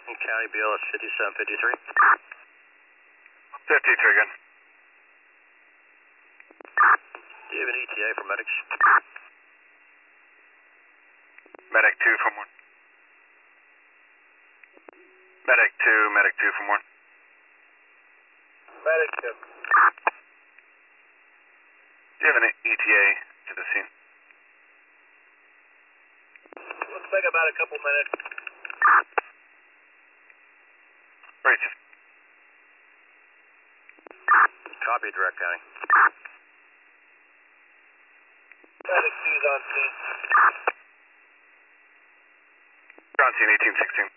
County BLS 5753. 53 again. Do you have an ETA for medics? Medic 2 from 1. Medic 2 from 1. Medic 2. Do you have an ETA to the scene? Looks like about a couple minutes. Right. Copy, Direct County. Medic 2's on scene. You're on scene 1816.